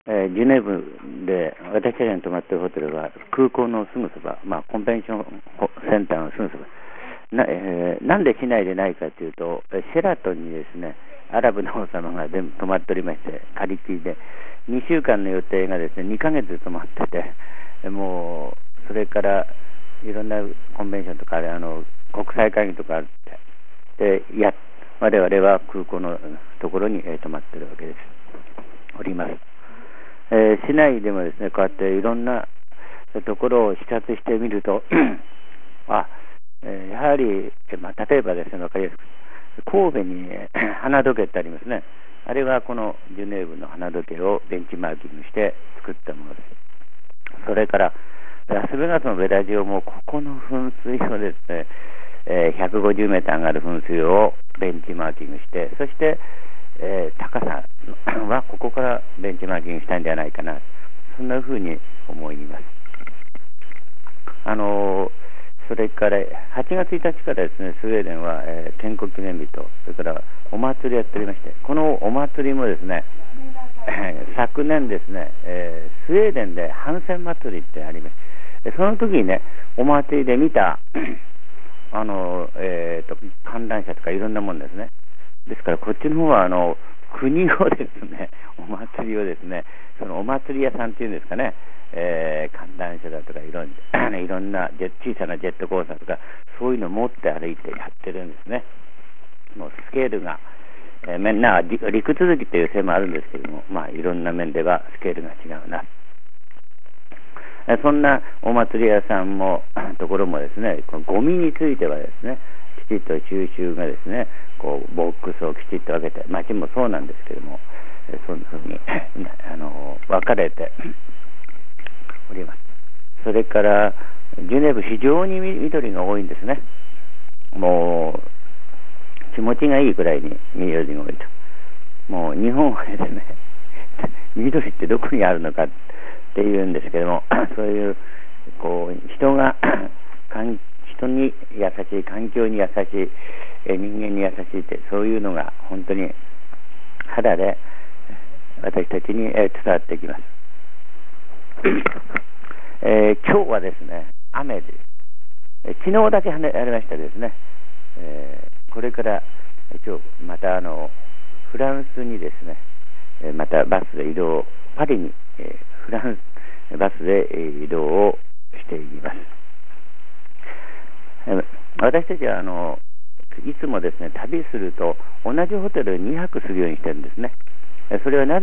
ジュネーブで私たちが泊まっているホテルは空港のすぐそば、コンベンションセンターのすぐそばなんで市内でないかというと、シェラトンにですね、アラブの王様が全部泊まっておりまして、借り切りで2週間の予定がですね2ヶ月泊まってて、もうそれからいろんなコンベンションとか国際会議とかあって、我々は空港のところに泊まっているわけですおります。市内でもですね、こうやっていろんなところを視察してみるとやはり、例えばですね、分かりやすく神戸に花時計ってありますね。あれはこのジュネーブの花時計をベンチマーキングして作ったものです。それからラスベガスのベラジオもここの噴水をですね、150メーター上がる噴水をベンチマーキングして、そして、高さはここからベンチマーキングしたんじゃないかな、そんなふうに思います。それから8月1日からですね、スウェーデンは、建国記念日と、それからお祭りやっておりまして、このお祭りもですね、昨年ですね、スウェーデンでハンセン祭りってあります。その時にね、お祭りで見た観覧車とかいろんなもんですね。ですからこっちの方は国をですね、お祭りをですね、そのお祭り屋さんっていうんですかね、観覧車だとかいろんな小さなジェットコースターとかそういうのを持って歩いてやってるんですね。もうスケールが、陸続きというせいもあるんですけども、いろんな面ではスケールが違うな。そんなお祭り屋さんもところもですね、このゴミについてはですね、きちっと収集がですね、こうボックスをきちっと分けて、町もそうなんですけども、そんなふうに分かれております。それからジュネーブ非常に緑が多いんですね。もう気持ちがいいくらいに緑が多いと。もう日本はですね緑ってどこにあるのかっていうんですけども、そういうこう人に優しい、環境に優しい、人間に優しいって、そういうのが本当に肌で私たちに伝わってきます。今日はですね、雨です。昨日だけ晴れましたですね。これから今日またフランスにですね、またバスで移動、パリに、フランスバスで移動をしています。私たちはいつもですね、旅すると同じホテルに2泊するようにしてるんですね。それはなぜ